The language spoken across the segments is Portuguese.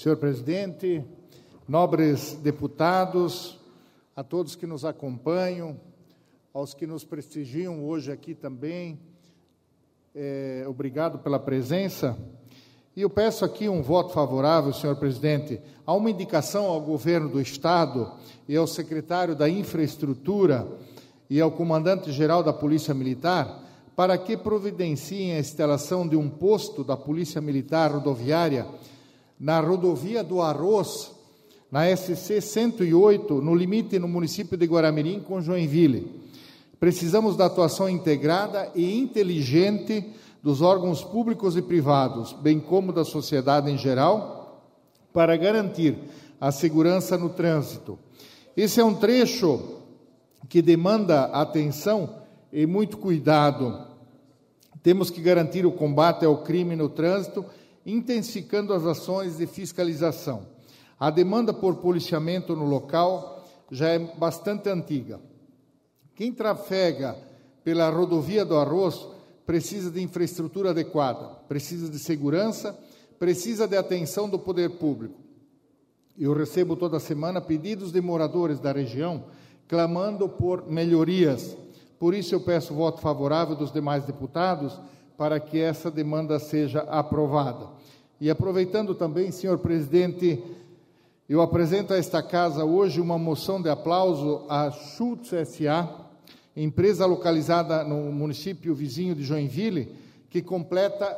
Senhor presidente, nobres deputados, a todos que nos acompanham, aos que nos prestigiam hoje aqui também, obrigado pela presença. E eu peço aqui um voto favorável, senhor presidente, a uma indicação ao governo do Estado e ao secretário da Infraestrutura e ao comandante-geral da Polícia Militar para que providenciem a instalação de um posto da Polícia Militar Rodoviária na rodovia do Arroz, na SC 108, no limite no município de Guaramirim com Joinville. Precisamos da atuação integrada e inteligente dos órgãos públicos e privados, bem como da sociedade em geral, para garantir a segurança no trânsito. Esse é um trecho que demanda atenção e muito cuidado. Temos que garantir o combate ao crime no trânsito, intensificando as ações de fiscalização. A demanda por policiamento no local já é bastante antiga. Quem trafega pela rodovia do Arroz precisa de infraestrutura adequada, precisa de segurança, precisa de atenção do poder público. Eu recebo toda semana pedidos de moradores da região clamando por melhorias. Por isso eu peço o voto favorável dos demais deputados para que essa demanda seja aprovada. E aproveitando também, senhor presidente, eu apresento a esta casa hoje uma moção de aplauso à Schultz S.A., empresa localizada no município vizinho de Joinville, que completa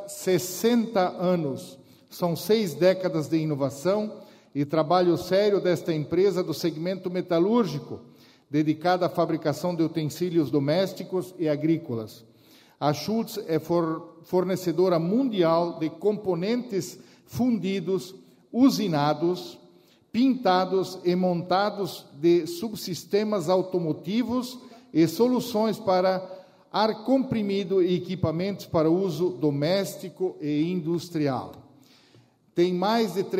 60 anos. São 6 décadas de inovação e trabalho sério desta empresa do segmento metalúrgico, dedicada à fabricação de utensílios domésticos e agrícolas. A Schultz é fornecedora mundial de componentes fundidos, usinados, pintados e montados de subsistemas automotivos e soluções para ar comprimido e equipamentos para uso doméstico e industrial. Tem mais de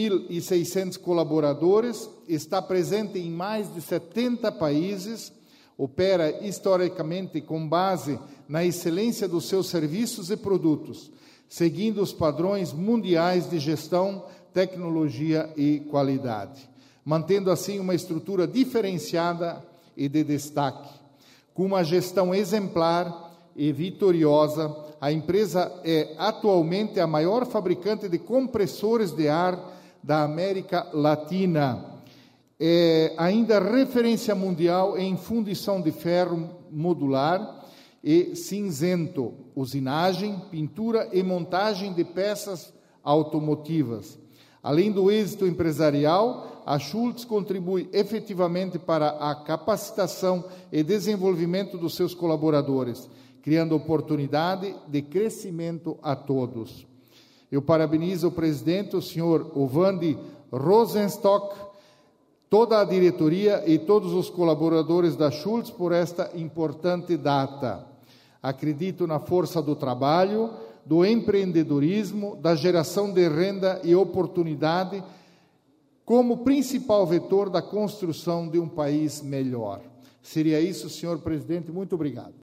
3.600 colaboradores, está presente em mais de 70 países, opera historicamente com base na excelência dos seus serviços e produtos, seguindo os padrões mundiais de gestão, tecnologia e qualidade, mantendo assim uma estrutura diferenciada e de destaque. Com uma gestão exemplar e vitoriosa, a empresa é atualmente a maior fabricante de compressores de ar da América Latina. É ainda referência mundial em fundição de ferro modular e cinzento, usinagem, pintura e montagem de peças automotivas. Além do êxito empresarial, a Schultz contribui efetivamente para a capacitação e desenvolvimento dos seus colaboradores, criando oportunidade de crescimento a todos. Eu parabenizo o presidente, o senhor Ovandi Rosenstock, toda a diretoria e todos os colaboradores da Schultz por esta importante data. Acredito na força do trabalho, do empreendedorismo, da geração de renda e oportunidade como principal vetor da construção de um país melhor. Seria isso, senhor presidente. Muito obrigado.